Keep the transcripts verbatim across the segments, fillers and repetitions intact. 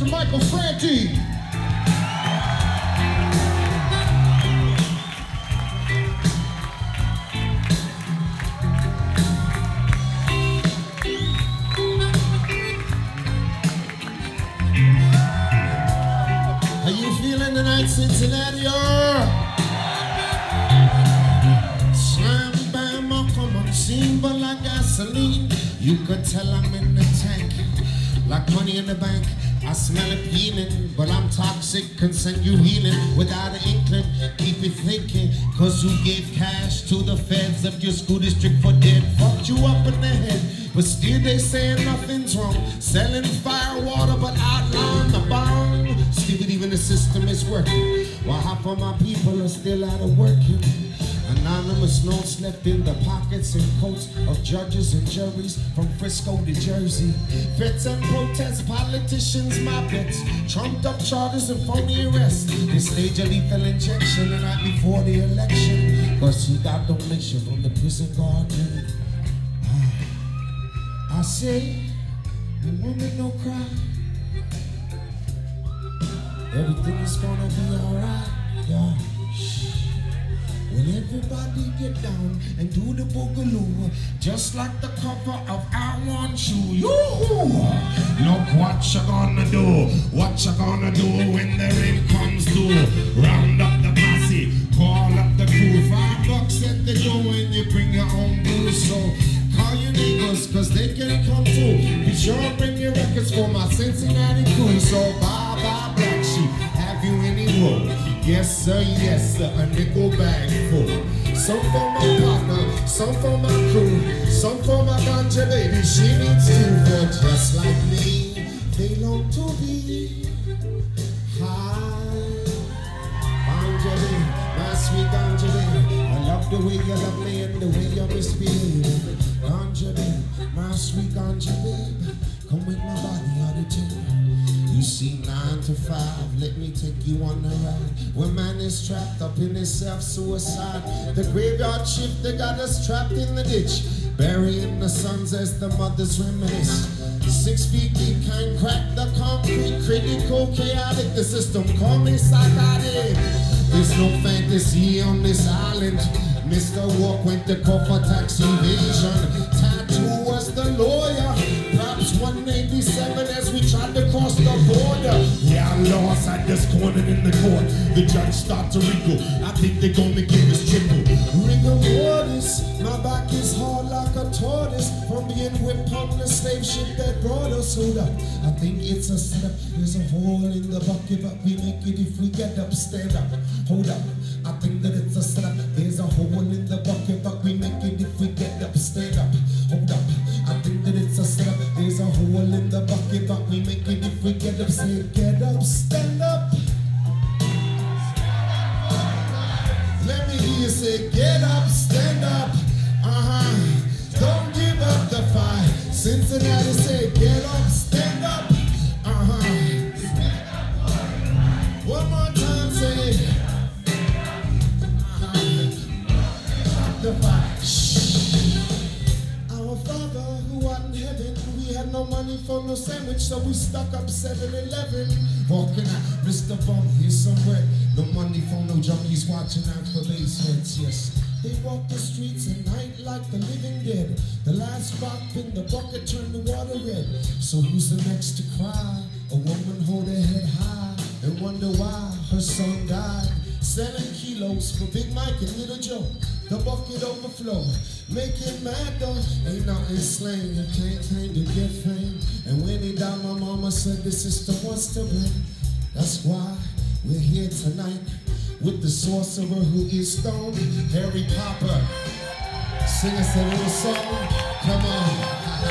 Mister Michael Franti. Are you feeling tonight, Cincinnati? Slam, bam, oh, come on, seem but like gasoline. You could tell I'm in the tank, like money in the bank. I smell it peeling, but I'm toxic, can send you healing without an inkling. Keep it thinking, cause you gave cash to the feds of your school district for dead. Fucked you up in the head, but still they saying nothing's wrong. Selling fire water, but outlawing the bomb. Stupid, even the system is working, while half of my people are still out of working. Anonymous notes left in the pockets and coats of judges and juries from Frisco to Jersey. Feds and protests, politicians, my bets. Trumped up charters and phony arrests. They stage a lethal injection the night before the election, cause he got donation from the prison guardian. I say, the woman no cry. Everything is gonna be alright, yeah. When everybody get down and do the boogaloo, just like the cover of I Want You. Yoo-hoo! Look what you gonna do, what you gonna do when the rain comes through. Round up the posse, call up the crew. Five bucks at the door when you bring your own booze. So call your neighbors, cause they can come too. Be sure to bring your records for my Cincinnati crew. So bye bye Black Sheep, have you any wool? Yes sir, yes sir, a nickel bag full. Some for my partner, some for my crew, some for my ganja baby, she needs two. But just like me, they long to be high. Ganja baby, my sweet ganja baby, I love the way you love me and the way you misbehave. Ganja baby, my sweet ganja baby, come with my body out of ten. You see, nine to five, let me take you on the ride. When man is trapped up in his self-suicide, the graveyard shift, they got us trapped in the ditch, burying the sons as the mothers reminisce. Six feet deep, can't crack the concrete, critical, chaotic, the system, call me psychotic. There's no fantasy on this island. Mister Walk went to court for tax evasion. Tattoo was the lawyer. Props one eighty-seven as we tried to cross the border. Yeah, I lost, I just cornered in the court. The judge started to wrinkle. I think they're gonna give us triple. Rigor mortis, my back is hard like a tortoise from being whipped on the slave ship that brought us. Hold up, I think it's a setup. There's a hole in the bucket, but we make it if we get up. Stand up, hold up. I think that it's a setup. There's a hole in the bucket, but we make it if we get up. Stand up, hold up. I think that it's a setup. There's a hole in the bucket, but we make it if we get up. Say, get up, stand up. Let me hear you say, get up, stand up. Uh-huh. Don't give up the fight. Cincinnati say, get up, stand up. Uh-huh. One more time, say, the fight. Our Father who art in heaven, we had no money for no sandwich, so we stuck up seven eleven. Walking out, Mister Bum, here's some bread. No money for no junkies watching out for lace heads, yes. They walk the streets at night like the living dead. The last drop in the bucket turned the water red. So who's the next to cry? A woman hold her head high and wonder why her son died. Selling kilos for Big Mike and Little Joe. The bucket overflow, make it mad though. Ain't nothing slain, you can't claim to get fame. And when he died, my mama said the system was to blame. That's why we're here tonight with the sorcerer who is stoned, Harry Popper. Sing us a little song, come on.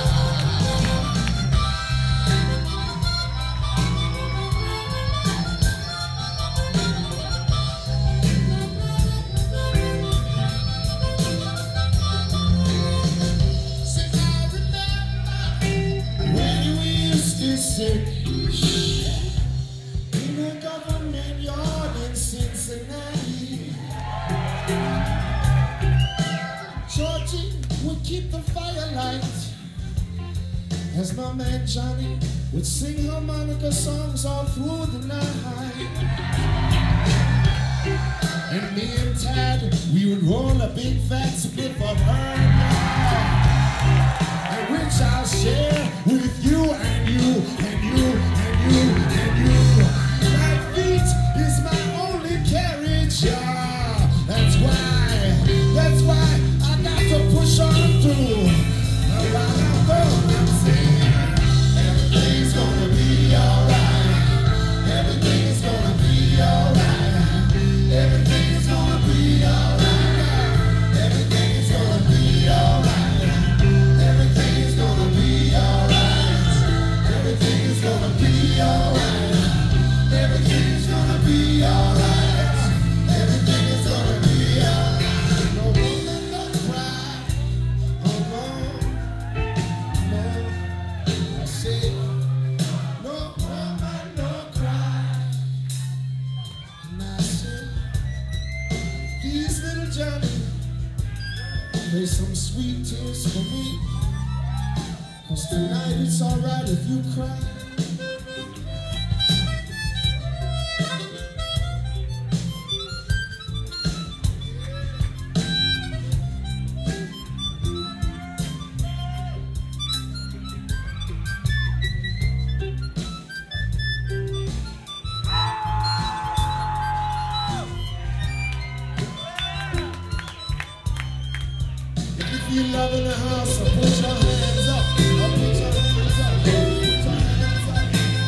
Sick in a government yard in Cincinnati. Georgie would keep the fire light as my man Johnny would sing harmonica soca songs all through the night. And me and Tad, we would roll a big fat spliff of her and which I'll share with you and you and you and you and you. My feet is my only carriage, yeah. That's why, that's why I got to push on through. While I'm going, I'm saying everything's gonna be alright. Everything's gonna be alright. Everything's gonna be alright. Everything's gonna be alright. Everything's gonna be alright. Everything's gonna be alright. Everything's gonna be alright. Everything's gonna be alright. No woman, no cry. Oh no, no. I say no woman, no cry. And I say these little Johnny, play some sweet tears for me. Cause tonight it's alright if you cry. If you feel love in the house, so put your hands up. Put your hands up. Put your hands up.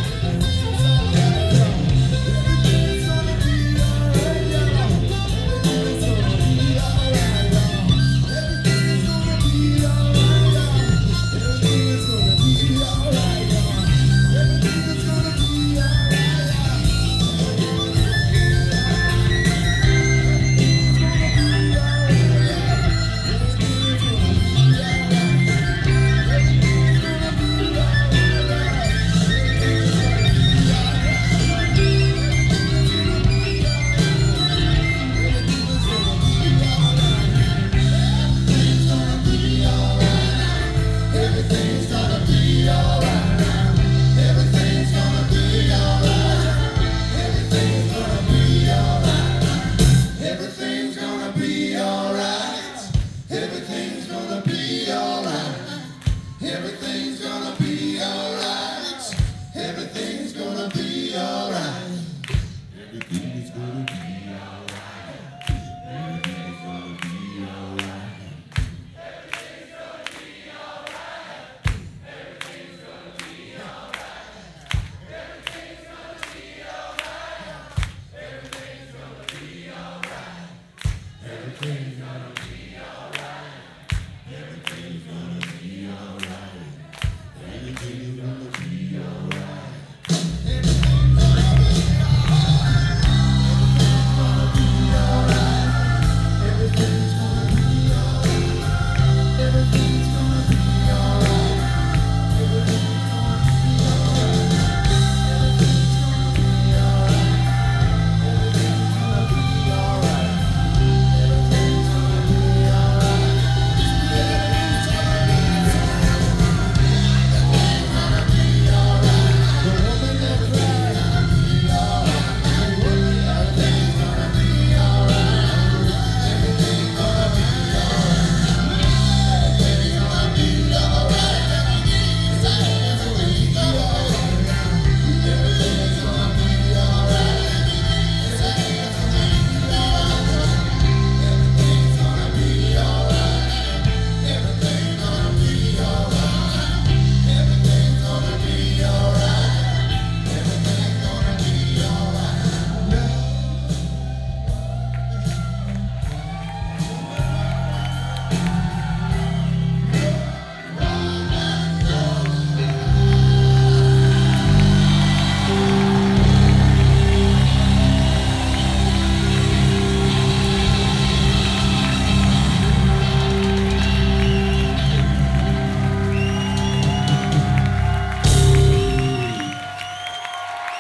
Everything's gonna be alright, y'all. Everything's gonna be alright, y'all. Everything's gonna be alright, y'all. Everything's gonna be alright, y'all. Everything's gonna be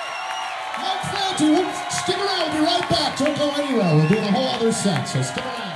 Stick around, we'll be right back. Don't go anywhere. We're doing a whole other set, so stick around.